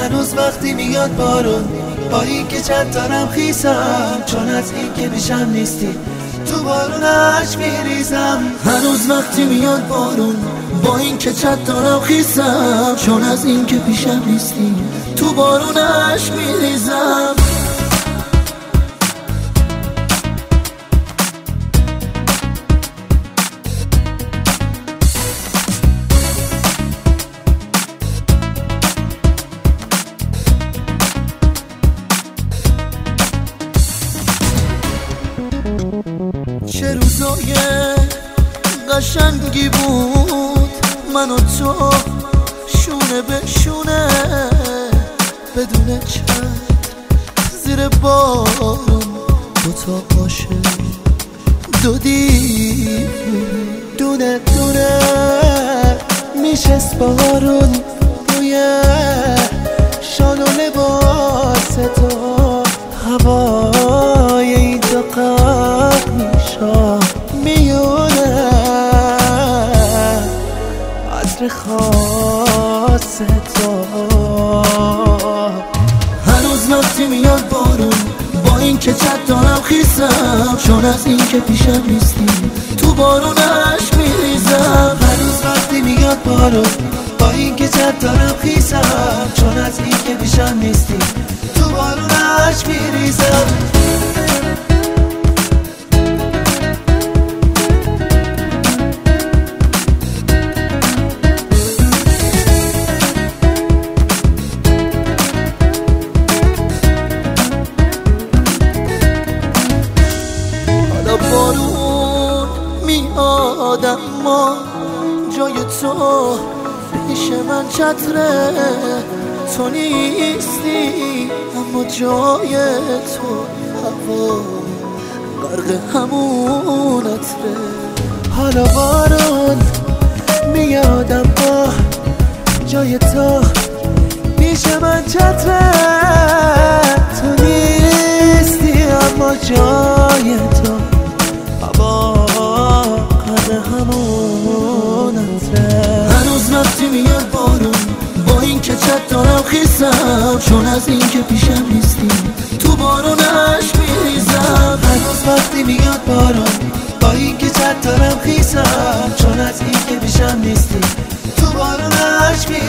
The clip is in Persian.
هنوز وقتی میاد بارون، با این که چند دارم خیسم، چون از این که پیشم نیستی تو بارونش میریزم. هنوز وقتی میاد بارون، با این که چند دارم خیسم، چون از این که پیشم نیستی تو بارونش میریزم. چه روزای قشنگی بود من و تو شونه به شونه، بدون چتر زیر بارون دوتا عاشق، دو دیوونه دونه دونه میشست بارون روی شال و لباس تو، هوای اینجا غرق میشا میونه عطر خاص تو. هنوز وقتی میاد بارون، با این که چت دارم خیسم، چون از این که پیشم نیستی تو بارونش میریزم. هنوز وقتی میاد بارون، با این که چت دارم خیسم، چون از این که پیشم نیستی تو بارونش میریزم. بارون میاد اما جای تو پیش من چتره، تو نیستی اما جای تو هوا غرق همون عطره. حالا بارون میاد اما جای تو پیش من چتره، تو نیستی اما جای تو هوا غرق همون عطره. هنوز وقتی میاد بارون، با این که چت دارم خیسم، چون از این که پیشم نیستی تو بارونش میریزم. هنوز وقتی میاد بارون، با این که چت دارم خیسم، چون از این که پیشم نیستی تو بارونش میریزم.